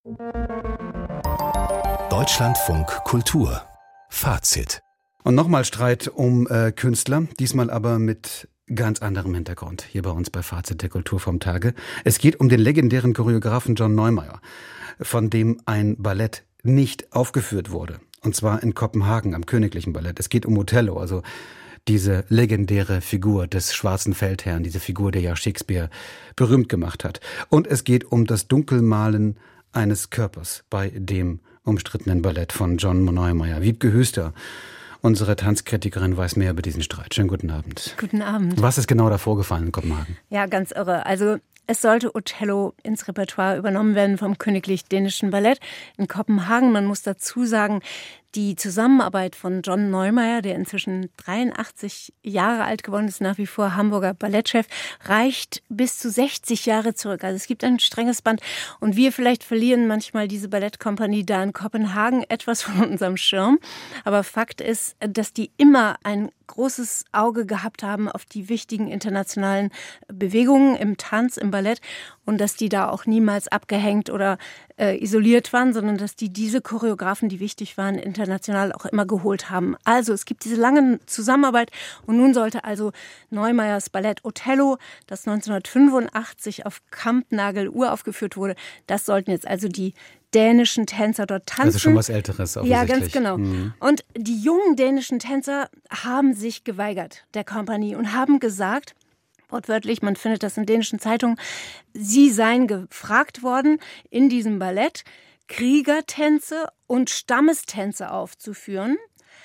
Deutschlandfunk Kultur. Fazit. Und nochmal Streit um Künstler, diesmal aber mit ganz anderem Hintergrund, hier bei uns bei Fazit der Kultur vom Tage. Es geht um den legendären Choreografen John Neumeier, von dem ein Ballett nicht aufgeführt wurde. Und zwar in Kopenhagen am Königlichen Ballett. Es geht um Othello, also diese legendäre Figur des schwarzen Feldherrn, diese Figur, der ja Shakespeare berühmt gemacht hat. Und es geht um das Dunkelmalen eines Körpers bei dem umstrittenen Ballett von John Neumeier. Wiebke Hüster, unsere Tanzkritikerin, weiß mehr über diesen Streit. Schönen guten Abend. Guten Abend. Was ist genau da vorgefallen in Kopenhagen? Ja, ganz irre. Also es sollte Othello ins Repertoire übernommen werden vom Königlich Dänischen Ballett in Kopenhagen. Man muss dazu sagen, die Zusammenarbeit von John Neumeier, der inzwischen 83 Jahre alt geworden ist, nach wie vor Hamburger Ballettchef, reicht bis zu 60 Jahre zurück. Also es gibt ein strenges Band. Und wir vielleicht verlieren manchmal diese Ballettkompanie da in Kopenhagen etwas von unserem Schirm. Aber Fakt ist, dass die immer ein großes Auge gehabt haben auf die wichtigen internationalen Bewegungen im Tanz, im Ballett und dass die da auch niemals abgehängt oder isoliert waren, sondern dass die diese Choreografen, die wichtig waren, international auch immer geholt haben. Also es gibt diese lange Zusammenarbeit und nun sollte also Neumeiers Ballett Othello, das 1985 auf Kampnagel uraufgeführt wurde, das sollten jetzt also die dänischen Tänzer dort tanzen. Also schon was Älteres offensichtlich. Ja, ganz genau. Mhm. Und die jungen dänischen Tänzer haben sich geweigert, der Kompanie, und haben gesagt, wortwörtlich, man findet das in dänischen Zeitungen, sie seien gefragt worden, in diesem Ballett Kriegertänze und Stammestänze aufzuführen,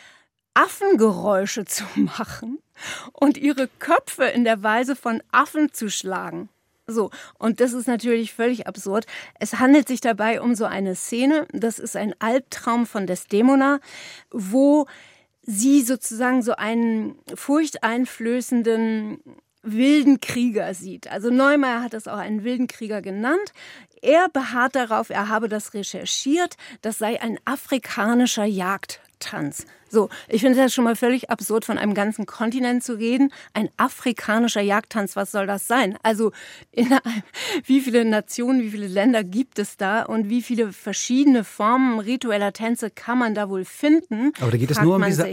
Affengeräusche zu machen und ihre Köpfe in der Weise von Affen zu schlagen. So, und das ist natürlich völlig absurd. Es handelt sich dabei um so eine Szene, das ist ein Albtraum von Desdemona, wo sie sozusagen so einen furchteinflößenden wilden Krieger sieht. Also Neumeier hat das auch einen wilden Krieger genannt. Er beharrt darauf, er habe das recherchiert, das sei ein afrikanischer Jagdtanz. So, ich finde das schon mal völlig absurd, von einem ganzen Kontinent zu reden. Ein afrikanischer Jagdtanz, was soll das sein? Also wie viele Nationen, wie viele Länder gibt es da und wie viele verschiedene Formen ritueller Tänze kann man da wohl finden? Aber da geht es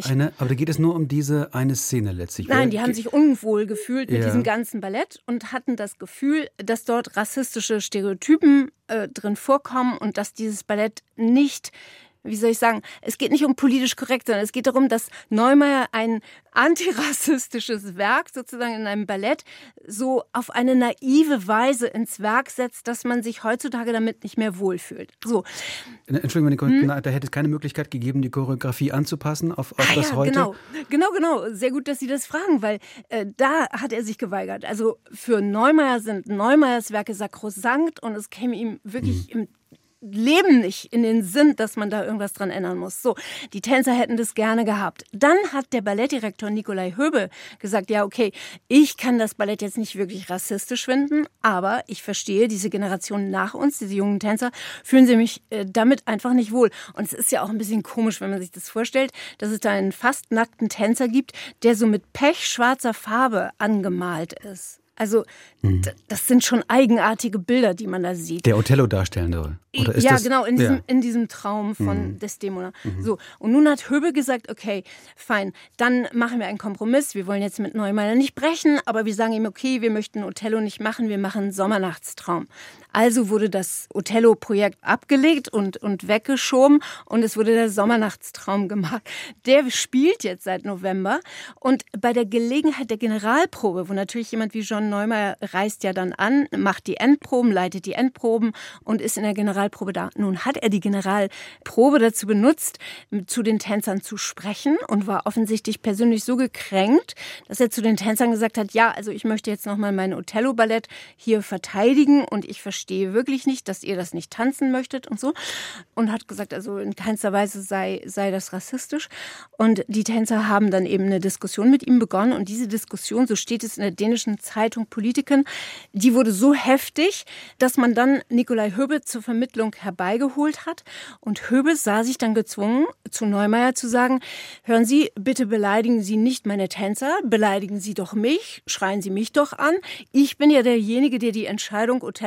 nur um diese eine Szene letztlich. Nein, die haben sich unwohl gefühlt mit diesem ganzen Ballett und hatten das Gefühl, dass dort rassistische Stereotypen drin vorkommen und dass dieses Ballett nicht, wie soll ich sagen, es geht nicht um politisch korrekt, sondern es geht darum, dass Neumeier ein antirassistisches Werk sozusagen in einem Ballett so auf eine naive Weise ins Werk setzt, dass man sich heutzutage damit nicht mehr wohlfühlt. So. Entschuldigung, Nicole, da hätte es keine Möglichkeit gegeben, die Choreografie anzupassen auf das heute? Genau. Sehr gut, dass Sie das fragen, weil da hat er sich geweigert. Also für Neumeier sind Neumeiers Werke sakrosankt und es käme ihm wirklich im Leben nicht in den Sinn, dass man da irgendwas dran ändern muss. So, die Tänzer hätten das gerne gehabt. Dann hat der Ballettdirektor Nicolai Höbel gesagt, ja okay, ich kann das Ballett jetzt nicht wirklich rassistisch finden, aber ich verstehe, diese Generation nach uns, diese jungen Tänzer, fühlen sie mich damit einfach nicht wohl. Und es ist ja auch ein bisschen komisch, wenn man sich das vorstellt, dass es da einen fast nackten Tänzer gibt, der so mit pechschwarzer Farbe angemalt ist. Also das sind schon eigenartige Bilder, die man da sieht. Der Othello darstellen soll. Oder ist das, genau, in diesem Traum von Desdemona. So, und nun hat Höbel gesagt, okay, fein, dann machen wir einen Kompromiss. Wir wollen jetzt mit Neumeier nicht brechen, aber wir sagen ihm, okay, wir möchten Othello nicht machen, wir machen Sommernachtstraum. Also wurde das Othello-Projekt abgelegt und weggeschoben und es wurde der Sommernachtstraum gemacht. Der spielt jetzt seit November und bei der Gelegenheit der Generalprobe, wo natürlich jemand wie John Neumeier reist ja dann an, macht die Endproben, leitet die Endproben und ist in der Generalprobe da. Nun hat er die Generalprobe dazu benutzt, zu den Tänzern zu sprechen und war offensichtlich persönlich so gekränkt, dass er zu den Tänzern gesagt hat, ja, also ich möchte jetzt nochmal mein Othello-Ballett hier verteidigen und ich verstehe wirklich nicht, dass ihr das nicht tanzen möchtet und so. Und hat gesagt, also in keinster Weise sei das rassistisch. Und die Tänzer haben dann eben eine Diskussion mit ihm begonnen und diese Diskussion, so steht es in der dänischen Zeitung Politiken, die wurde so heftig, dass man dann Nicolai Höbel zur Vermittlung herbeigeholt hat. Und Höbel sah sich dann gezwungen, zu Neumeier zu sagen, hören Sie, bitte beleidigen Sie nicht meine Tänzer, beleidigen Sie doch mich, schreien Sie mich doch an. Ich bin ja derjenige, der die Entscheidung, Othello abzusagen,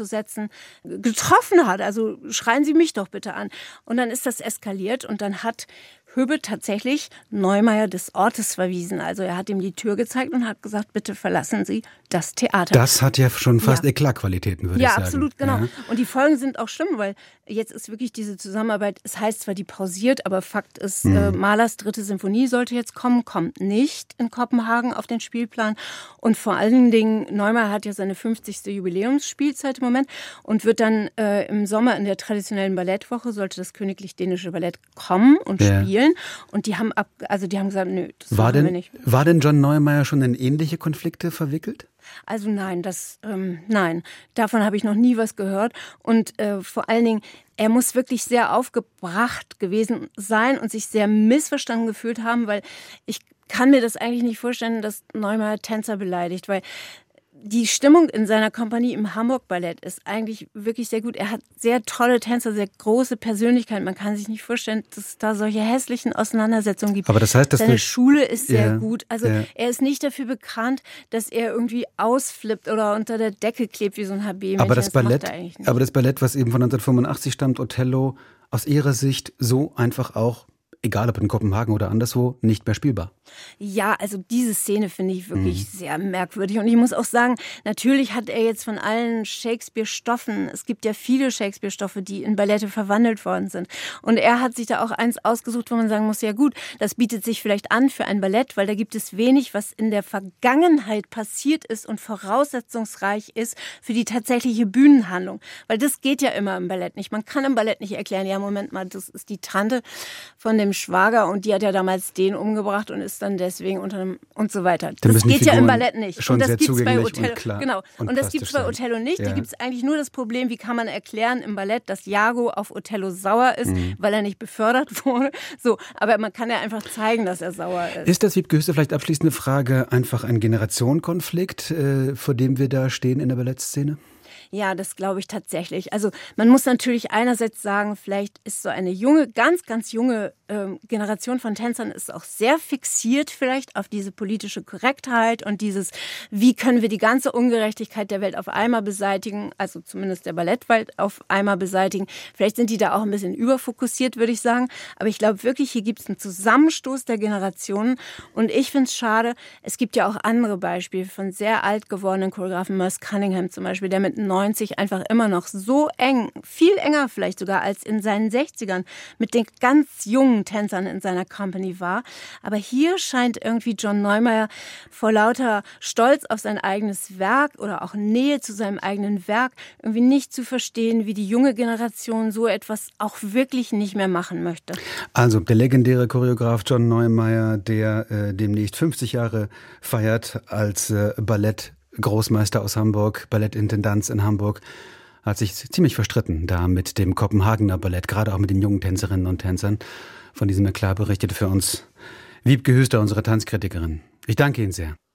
auseinanderzusetzen, getroffen hat. Also schreien Sie mich doch bitte an. Und dann ist das eskaliert und dann hat Höbe tatsächlich Neumeier des Ortes verwiesen. Also er hat ihm die Tür gezeigt und hat gesagt, bitte verlassen Sie das Theater. Das hat ja schon fast Eklatqualitäten, würde ich sagen. Ja, absolut, genau. Ja. Und die Folgen sind auch schlimm, weil jetzt ist wirklich diese Zusammenarbeit, es heißt zwar, die pausiert, aber Fakt ist, Mahlers 3. Symphonie sollte jetzt kommen, kommt nicht in Kopenhagen auf den Spielplan. Und vor allen Dingen, Neumeier hat ja seine 50. Jubiläumsspielzeit im Moment und wird dann im Sommer in der traditionellen Ballettwoche, sollte das Königlich Dänische Ballett kommen und spielen. Und die haben gesagt, nö, das machen wir nicht. War denn John Neumeier schon in ähnliche Konflikte verwickelt? Also nein, nein, davon habe ich noch nie was gehört. Und vor allen Dingen, er muss wirklich sehr aufgebracht gewesen sein und sich sehr missverstanden gefühlt haben, weil ich kann mir das eigentlich nicht vorstellen, dass Neumeier Tänzer beleidigt, weil die Stimmung in seiner Kompanie im Hamburg Ballett ist eigentlich wirklich sehr gut. Er hat sehr tolle Tänzer, sehr große Persönlichkeit. Man kann sich nicht vorstellen, dass es da solche hässlichen Auseinandersetzungen gibt. Aber das heißt, dass seine Schule ist sehr gut. Also er ist nicht dafür bekannt, dass er irgendwie ausflippt oder unter der Decke klebt wie so ein HB-Männchen. Aber das Ballett, was eben von 1985 stammt, Othello, aus Ihrer Sicht so einfach auch, egal ob in Kopenhagen oder anderswo, nicht mehr spielbar. Ja, also diese Szene finde ich wirklich sehr merkwürdig. Und ich muss auch sagen, natürlich hat er jetzt von allen Shakespeare-Stoffen, es gibt ja viele Shakespeare-Stoffe, die in Ballette verwandelt worden sind. Und er hat sich da auch eins ausgesucht, wo man sagen muss, ja gut, das bietet sich vielleicht an für ein Ballett, weil da gibt es wenig, was in der Vergangenheit passiert ist und voraussetzungsreich ist für die tatsächliche Bühnenhandlung. Weil das geht ja immer im Ballett nicht. Man kann im Ballett nicht erklären, ja Moment mal, das ist die Tante von dem Schwager und die hat ja damals den umgebracht und ist dann deswegen unter einem und so weiter. Das geht ja im Ballett nicht. Und das gibt es bei Othello. Genau. Und das gibt es bei Othello nicht. Da gibt es eigentlich nur das Problem, wie kann man erklären im Ballett, dass Iago auf Othello sauer ist, weil er nicht befördert wurde. So, aber man kann ja einfach zeigen, dass er sauer ist. Ist das, Wiebke Hüster, vielleicht abschließende Frage, einfach ein Generationenkonflikt, vor dem wir da stehen in der Ballettszene? Ja, das glaube ich tatsächlich. Also man muss natürlich einerseits sagen, vielleicht ist so eine junge, ganz, ganz junge Generation von Tänzern ist auch sehr fixiert vielleicht auf diese politische Korrektheit und dieses, wie können wir die ganze Ungerechtigkeit der Welt auf einmal beseitigen, also zumindest der Ballettwelt auf einmal beseitigen. Vielleicht sind die da auch ein bisschen überfokussiert, würde ich sagen. Aber ich glaube wirklich, hier gibt es einen Zusammenstoß der Generationen und ich finde es schade, es gibt ja auch andere Beispiele von sehr alt gewordenen Choreografen, Merce Cunningham zum Beispiel, der mit 90 einfach immer noch so eng, viel enger vielleicht sogar als in seinen 60ern mit den ganz jungen Tänzern in seiner Company war. Aber hier scheint irgendwie John Neumeier vor lauter Stolz auf sein eigenes Werk oder auch Nähe zu seinem eigenen Werk irgendwie nicht zu verstehen, wie die junge Generation so etwas auch wirklich nicht mehr machen möchte. Also der legendäre Choreograf John Neumeier, der demnächst 50 Jahre feiert als Ballettgroßmeister aus Hamburg, Ballettintendanz in Hamburg, hat sich ziemlich verstritten da mit dem Kopenhagener Ballett, gerade auch mit den jungen Tänzerinnen und Tänzern. Von diesem Eklat berichtete für uns Wiebke Hüster, unsere Tanzkritikerin. Ich danke Ihnen sehr.